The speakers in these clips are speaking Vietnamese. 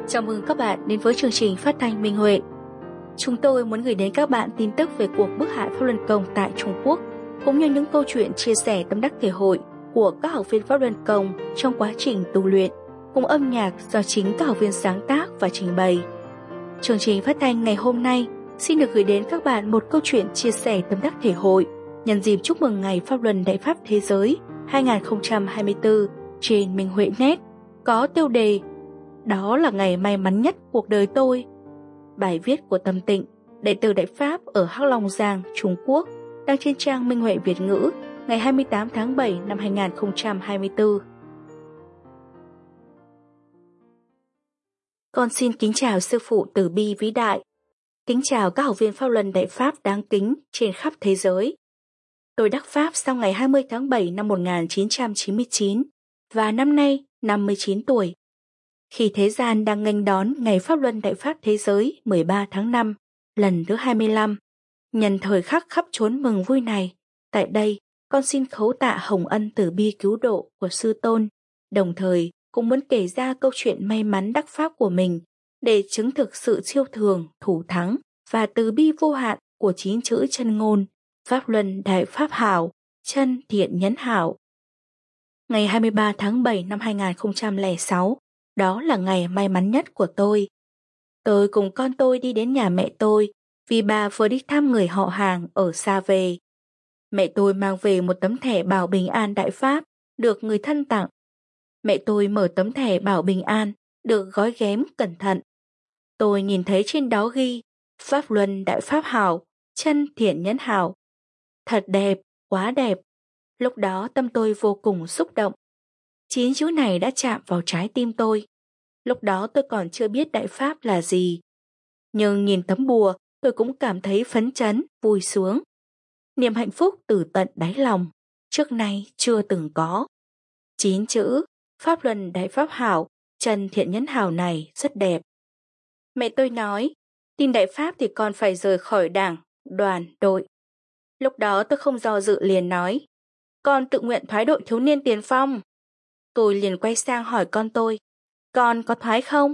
Chào mừng các bạn đến với chương trình phát thanh Minh Huệ. Chúng tôi muốn gửi đến các bạn tin tức về cuộc bức hại Pháp Luân Công tại Trung Quốc, cũng như những câu chuyện chia sẻ tâm đắc thể hội của các học viên Pháp Luân Công trong quá trình tu luyện, cùng âm nhạc do chính các học viên sáng tác và trình bày. Chương trình phát thanh ngày hôm nay xin được gửi đến các bạn một câu chuyện chia sẻ tâm đắc thể hội nhân dịp chúc mừng Ngày Pháp Luân Đại Pháp Thế Giới 2024 trên Minh Huệ Net, có tiêu đề "Đó là ngày may mắn nhất cuộc đời tôi". Bài viết của Tâm Tịnh, đệ tử Đại Pháp ở Hắc Long Giang, Trung Quốc, đăng trên trang Minh Huệ Việt ngữ ngày 28 tháng 7 năm 2024. Con xin kính chào sư phụ từ bi vĩ đại. Kính chào các học viên Pháp Luân Đại Pháp đáng kính trên khắp thế giới. Tôi đắc Pháp sau ngày 20 tháng 7 năm 1999 và năm nay 59 tuổi. Khi thế gian đang nghênh đón Ngày Pháp Luân Đại Pháp Thế Giới 13 tháng 5, lần thứ 25, nhân thời khắc khắp chốn mừng vui này, tại đây con xin khấu tạ hồng ân từ bi cứu độ của Sư Tôn, đồng thời cũng muốn kể ra câu chuyện may mắn đắc Pháp của mình để chứng thực sự siêu thường, thủ thắng và từ bi vô hạn của 9 chữ chân ngôn Pháp Luân Đại Pháp Hảo, chân thiện nhẫn hảo. Ngày 23 tháng 7 năm 2006, đó là ngày may mắn nhất của tôi. Tôi cùng con tôi đi đến nhà mẹ tôi vì bà vừa đi thăm người họ hàng ở xa về. Mẹ tôi mang về một tấm thẻ bảo bình an Đại Pháp được người thân tặng. Mẹ tôi mở tấm thẻ bảo bình an được gói ghém cẩn thận. Tôi nhìn thấy trên đó ghi Pháp Luân Đại Pháp Hảo, chân thiện nhẫn hảo. Thật đẹp, quá đẹp. Lúc đó tâm tôi vô cùng xúc động. 9 chữ này đã chạm vào trái tim tôi. Lúc đó tôi còn chưa biết Đại Pháp là gì. Nhưng nhìn tấm bùa, tôi cũng cảm thấy phấn chấn, vui sướng. Niềm hạnh phúc từ tận đáy lòng, trước nay chưa từng có. 9 chữ Pháp Luân Đại Pháp Hảo, chân thiện nhẫn hảo này rất đẹp. Mẹ tôi nói, tin Đại Pháp thì con phải rời khỏi đảng, đoàn, đội. Lúc đó tôi không do dự liền nói, con tự nguyện thoái đội thiếu niên tiền phong. Tôi liền quay sang hỏi con tôi, con có thoái không?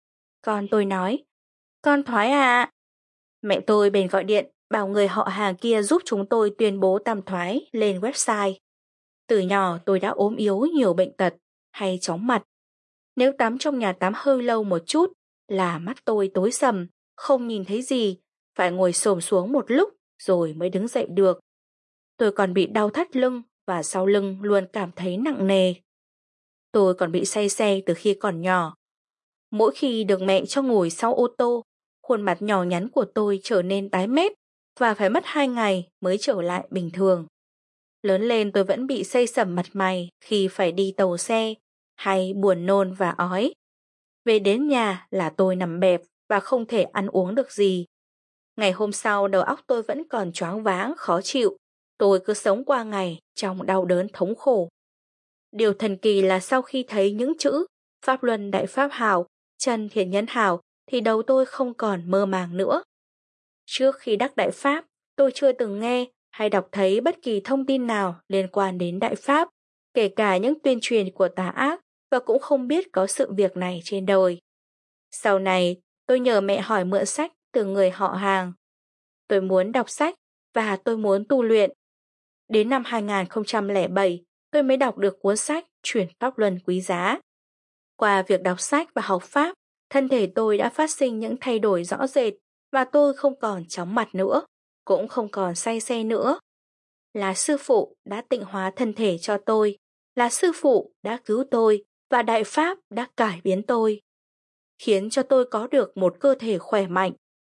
Con tôi nói, con thoái ạ. Mẹ tôi bèn gọi điện bảo người họ hàng kia giúp chúng tôi tuyên bố tam thoái lên website. Từ nhỏ tôi đã ốm yếu nhiều bệnh tật hay chóng mặt. Nếu tắm trong nhà tắm hơi lâu một chút là mắt tôi tối sầm, không nhìn thấy gì, phải ngồi xổm xuống một lúc rồi mới đứng dậy được. Tôi còn bị đau thắt lưng và sau lưng luôn cảm thấy nặng nề. Tôi còn bị say xe từ khi còn nhỏ. Mỗi khi được mẹ cho ngồi sau ô tô, khuôn mặt nhỏ nhắn của tôi trở nên tái mét và phải mất 2 ngày mới trở lại bình thường. Lớn lên tôi vẫn bị xây sẩm mặt mày khi phải đi tàu xe, hay buồn nôn và ói. Về đến nhà là tôi nằm bẹp và không thể ăn uống được gì. Ngày hôm sau đầu óc tôi vẫn còn choáng váng, khó chịu. Tôi cứ sống qua ngày trong đau đớn thống khổ. Điều thần kỳ là sau khi thấy những chữ Pháp Luân Đại Pháp Hảo, chân thiện nhẫn hảo thì đầu tôi không còn mơ màng nữa. Trước khi đắc Đại Pháp, tôi chưa từng nghe hay đọc thấy bất kỳ thông tin nào liên quan đến Đại Pháp, kể cả những tuyên truyền của tà ác, và cũng không biết có sự việc này trên đời. Sau này, tôi nhờ mẹ hỏi mượn sách từ người họ hàng. Tôi muốn đọc sách và tôi muốn tu luyện. Đến năm 2007, tôi mới đọc được cuốn sách Chuyển Pháp Luân quý giá. Qua việc đọc sách và học Pháp, thân thể tôi đã phát sinh những thay đổi rõ rệt và tôi không còn chóng mặt nữa, cũng không còn say xe nữa. Là sư phụ đã tịnh hóa thân thể cho tôi, là sư phụ đã cứu tôi và Đại Pháp đã cải biến tôi, khiến cho tôi có được một cơ thể khỏe mạnh.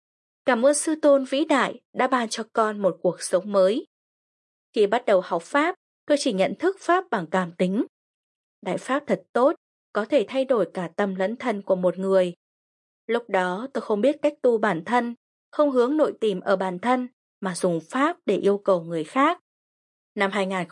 Cảm ơn Sư Tôn vĩ đại đã ban cho con một cuộc sống mới. Khi bắt đầu học Pháp, tôi chỉ nhận thức Pháp bằng cảm tính. Đại Pháp thật tốt, có thể thay đổi cả tâm lẫn thân của một người. Lúc đó tôi không biết cách tu bản thân, không hướng nội tìm ở bản thân, mà dùng Pháp để yêu cầu người khác. Năm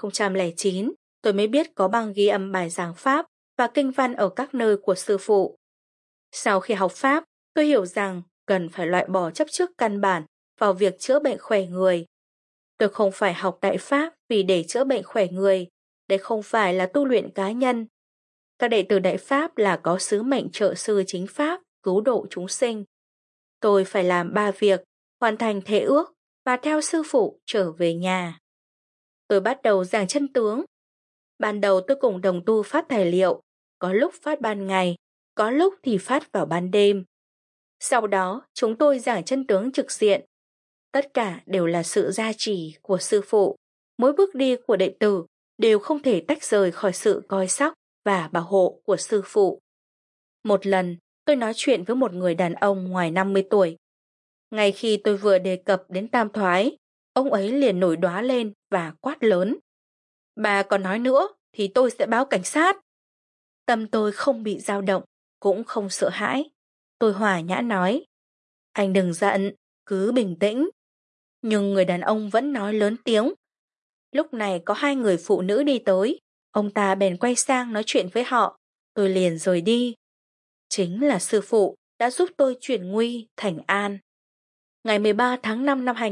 2009, tôi mới biết có băng ghi âm bài giảng Pháp và kinh văn ở các nơi của sư phụ. Sau khi học Pháp, tôi hiểu rằng cần phải loại bỏ chấp trước căn bản vào việc chữa bệnh khỏe người. Tôi không phải học Đại Pháp vì để chữa bệnh khỏe người, đây không phải là tu luyện cá nhân. Các đệ tử Đại Pháp là có sứ mệnh trợ sư chính Pháp cứu độ chúng sinh. Tôi phải làm 3 việc, hoàn thành thệ ước và theo sư phụ trở về nhà. Tôi bắt đầu giảng chân tướng. Ban đầu tôi cùng đồng tu phát tài liệu, có lúc phát ban ngày, có lúc thì phát vào ban đêm. Sau đó, chúng tôi giảng chân tướng trực diện. Tất cả đều là sự gia trì của sư phụ. Mỗi bước đi của đệ tử đều không thể tách rời khỏi sự coi sóc và bảo hộ của sư phụ. Một lần, tôi nói chuyện với một người đàn ông ngoài 50 tuổi. Ngay khi tôi vừa đề cập đến tam thoái, ông ấy liền nổi đoá lên và quát lớn. Bà còn nói nữa thì tôi sẽ báo cảnh sát. Tâm tôi không bị dao động, cũng không sợ hãi. Tôi hòa nhã nói, anh đừng giận, cứ bình tĩnh. Nhưng người đàn ông vẫn nói lớn tiếng. Lúc này có 2 người phụ nữ đi tới, ông ta bèn quay sang nói chuyện với họ, tôi liền rời đi. Chính là sư phụ đã giúp tôi chuyển nguy thành an. Ngày 13 tháng 5 năm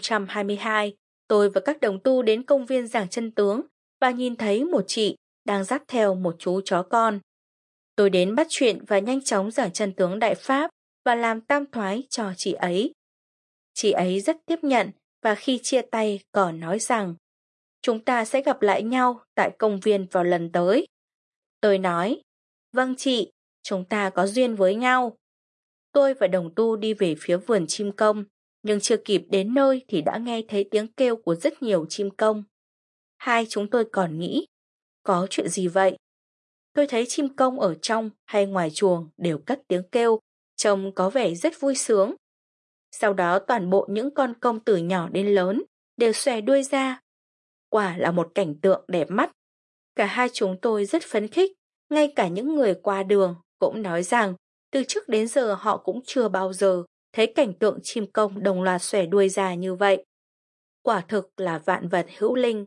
2022, tôi và các đồng tu đến công viên giảng chân tướng và nhìn thấy một chị đang dắt theo một chú chó con. Tôi đến bắt chuyện và nhanh chóng giảng chân tướng Đại Pháp và làm tam thoái cho chị ấy. Chị ấy rất tiếp nhận và khi chia tay còn nói rằng chúng ta sẽ gặp lại nhau tại công viên vào lần tới. Tôi nói, vâng chị, chúng ta có duyên với nhau. Tôi và đồng tu đi về phía vườn chim công, nhưng chưa kịp đến nơi thì đã nghe thấy tiếng kêu của rất nhiều chim công. Hai chúng tôi còn nghĩ, có chuyện gì vậy? Tôi thấy chim công ở trong hay ngoài chuồng đều cất tiếng kêu, trông có vẻ rất vui sướng. Sau đó toàn bộ những con công từ nhỏ đến lớn đều xòe đuôi ra. Quả là một cảnh tượng đẹp mắt. Cả hai chúng tôi rất phấn khích, ngay cả những người qua đường cũng nói rằng từ trước đến giờ họ cũng chưa bao giờ thấy cảnh tượng chim công đồng loạt xòe đuôi ra như vậy. Quả thực là vạn vật hữu linh.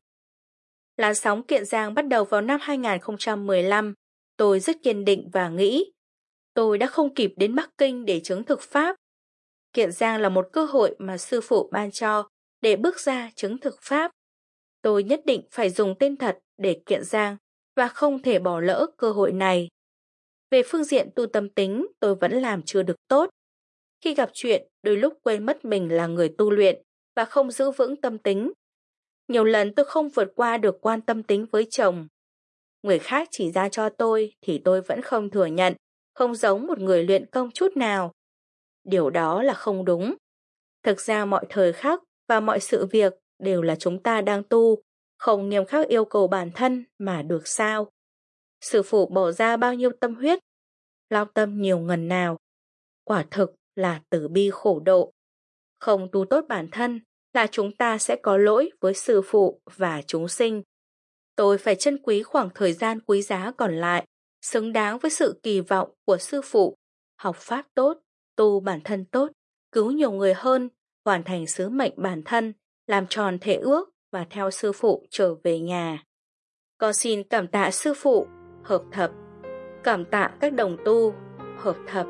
Làn sóng kiện Giang bắt đầu vào năm 2015. Tôi rất kiên định và nghĩ tôi đã không kịp đến Bắc Kinh để chứng thực Pháp. Kiện Giang là một cơ hội mà sư phụ ban cho để bước ra chứng thực Pháp. Tôi nhất định phải dùng tên thật để kiện Giang và không thể bỏ lỡ cơ hội này. Về phương diện tu tâm tính, tôi vẫn làm chưa được tốt. Khi gặp chuyện, đôi lúc quên mất mình là người tu luyện và không giữ vững tâm tính. Nhiều lần tôi không vượt qua được quan tâm tính với chồng. Người khác chỉ ra cho tôi thì tôi vẫn không thừa nhận, không giống một người luyện công chút nào. Điều đó là không đúng. Thực ra mọi thời khắc và mọi sự việc đều là chúng ta đang tu, không nghiêm khắc yêu cầu bản thân mà được sao. Sư phụ bỏ ra bao nhiêu tâm huyết, lao tâm nhiều ngần nào. Quả thực là từ bi khổ độ. Không tu tốt bản thân là chúng ta sẽ có lỗi với sư phụ và chúng sinh. Tôi phải trân quý khoảng thời gian quý giá còn lại, xứng đáng với sự kỳ vọng của sư phụ, học pháp tốt, tu bản thân tốt, cứu nhiều người hơn, hoàn thành sứ mệnh bản thân, làm tròn thệ ước và theo sư phụ trở về nhà. Con xin cảm tạ sư phụ, hợp thập. Cảm tạ các đồng tu, hợp thập.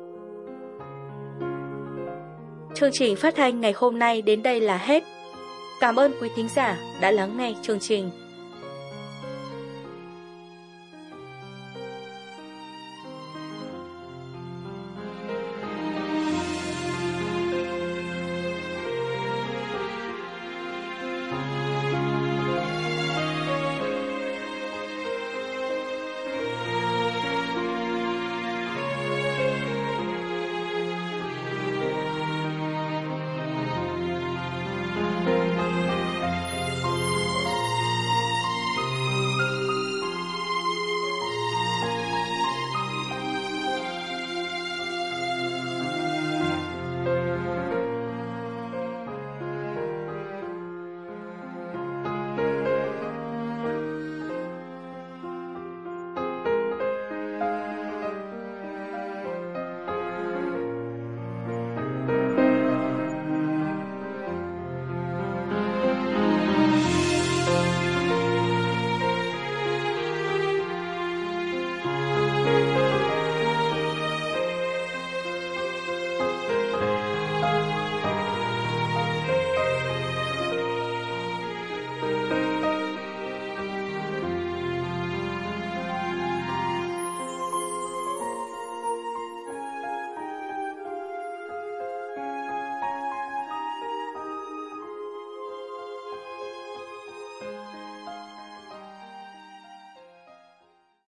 Chương trình phát thanh ngày hôm nay đến đây là hết. Cảm ơn quý thính giả đã lắng nghe chương trình.